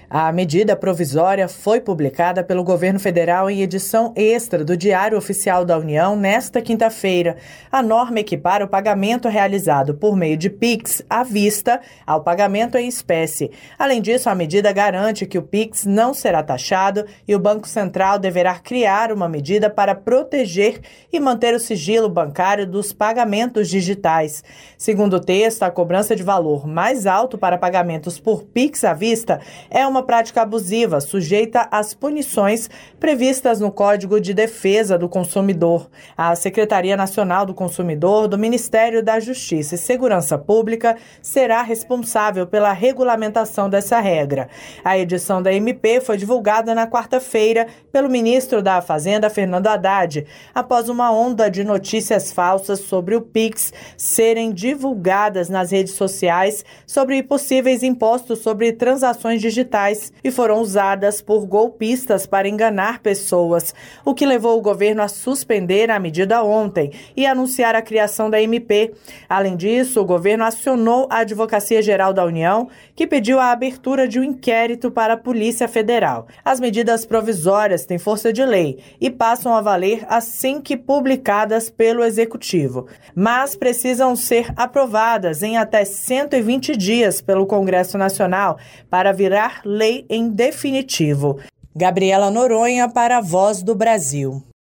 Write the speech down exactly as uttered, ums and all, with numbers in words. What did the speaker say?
A medida provisória foi publicada pelo governo federal em edição extra do Diário Oficial da União nesta quinta-feira. A norma equipara o pagamento realizado por meio de Pix à vista ao pagamento em espécie. Além disso, a medida garante que o Pix não será taxado e o Banco Central deverá criar uma medida para proteger e manter o sigilo bancário dos pagamentos digitais. Segundo o texto, a cobrança de valor mais alto para pagamentos por Pix à vista é uma prática abusiva, sujeita às punições previstas no Código de Defesa do Consumidor. A Secretaria Nacional do Consumidor do Ministério da Justiça e Segurança Pública será responsável pela regulamentação dessa regra. A edição da M P foi divulgada na quarta-feira pelo ministro da Fazenda, Fernando Haddad, após uma onda de notícias falsas sobre o Pix serem divulgadas nas redes sociais sobre possíveis impostos sobre transações digitais e foram usadas por golpistas para enganar pessoas, o que levou o governo a suspender a medida ontem e anunciar a criação da M P. Além disso, o governo acionou a Advocacia Geral da União, que pediu a abertura de um inquérito para a Polícia Federal. As medidas provisórias têm força de lei e passam a valer assim que publicadas pelo Executivo, mas precisam ser aprovadas em até cento e vinte dias pelo Congresso Nacional para virar lei em definitivo. Gabriela Noronha para a Voz do Brasil.